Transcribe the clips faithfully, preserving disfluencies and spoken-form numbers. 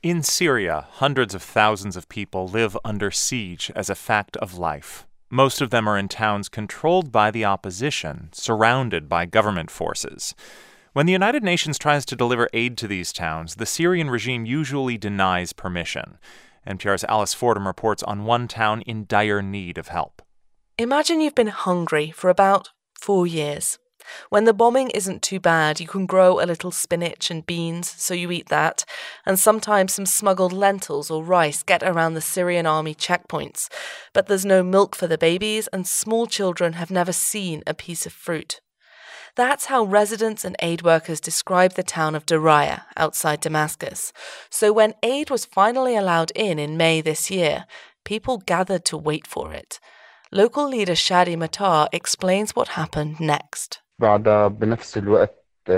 In Syria, hundreds of thousands of people live under siege as a fact of life. Most of them are in towns controlled by the opposition, surrounded by government forces. When the United Nations tries to deliver aid to these towns, the Syrian regime usually denies permission. N P R's Alice Fordham reports on one town in dire need of help. Imagine you've been hungry for about four years. When the bombing isn't too bad, you can grow a little spinach and beans, so you eat that, and sometimes some smuggled lentils or rice get around the Syrian army checkpoints. But there's no milk for the babies, and small children have never seen a piece of fruit. That's how residents and aid workers describe the town of Daraya, outside Damascus. So when aid was finally allowed in in May this year, people gathered to wait for it. Local leader Shadi Matar explains what happened next. At the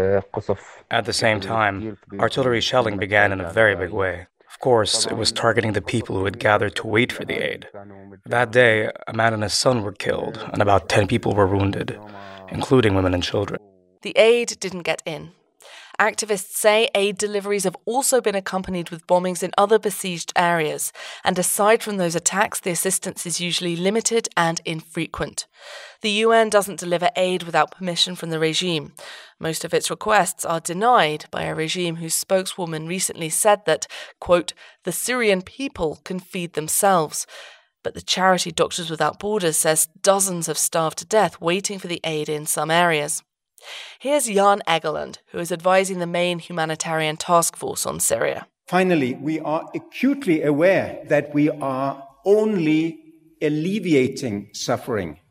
same time, artillery shelling began in a very big way. Of course, it was targeting the people who had gathered to wait for the aid. That day, a man and his son were killed, and about ten people were wounded, including women and children. The aid didn't get in. Activists say aid deliveries have also been accompanied with bombings in other besieged areas, and aside from those attacks, the assistance is usually limited and infrequent. The U N doesn't deliver aid without permission from the regime. Most of its requests are denied by a regime whose spokeswoman recently said that, quote, the Syrian people can feed themselves. But the charity Doctors Without Borders says dozens have starved to death waiting for the aid in some areas. Here's Jan Egeland, who is advising the main humanitarian task force on Syria. Finally, we are acutely aware that we are only alleviating suffering.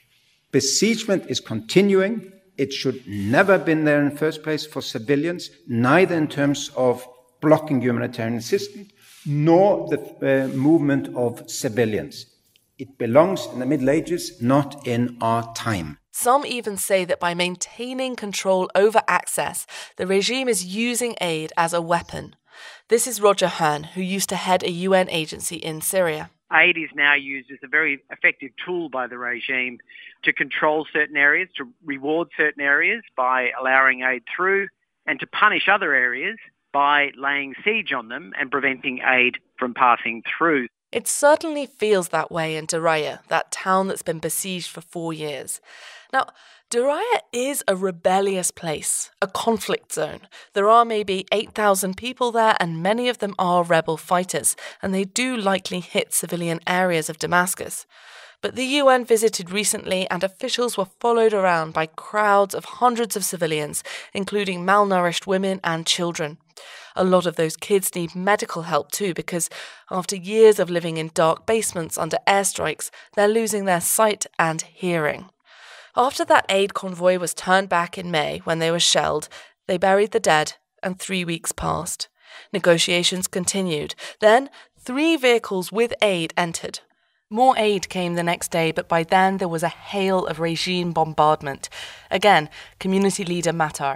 Besiegement is continuing. It should never have been there in the first place for civilians, neither in terms of blocking humanitarian assistance, nor the uh, movement of civilians. It belongs in the Middle Ages, not in our time. Some even say that by maintaining control over access, the regime is using aid as a weapon. This is Roger Hearn, who used to head a U N agency in Syria. Aid is now used as a very effective tool by the regime to control certain areas, to reward certain areas by allowing aid through, and to punish other areas by laying siege on them and preventing aid from passing through. It certainly feels that way in Daraya, that town that's been besieged for four years. Now, Daraya is a rebellious place, a conflict zone. There are maybe eight thousand people there, and many of them are rebel fighters, and they do likely hit civilian areas of Damascus. But the U N visited recently, and officials were followed around by crowds of hundreds of civilians, including malnourished women and children. A lot of those kids need medical help too, because after years of living in dark basements under airstrikes, they're losing their sight and hearing. After that aid convoy was turned back in May when they were shelled, they buried the dead, and three weeks passed. Negotiations continued. Then, three vehicles with aid entered. More aid came the next day, but by then there was a hail of regime bombardment. Again, community leader Matar.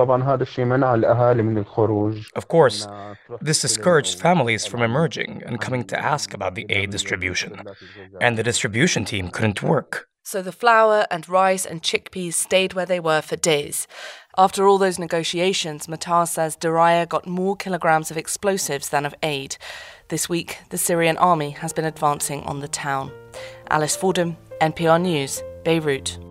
Of course, this discouraged families from emerging and coming to ask about the aid distribution. And the distribution team couldn't work. So the flour and rice and chickpeas stayed where they were for days. After all those negotiations, Matar says Daraya got more kilograms of explosives than of aid. This week, the Syrian army has been advancing on the town. Alice Fordham, N P R News, Beirut.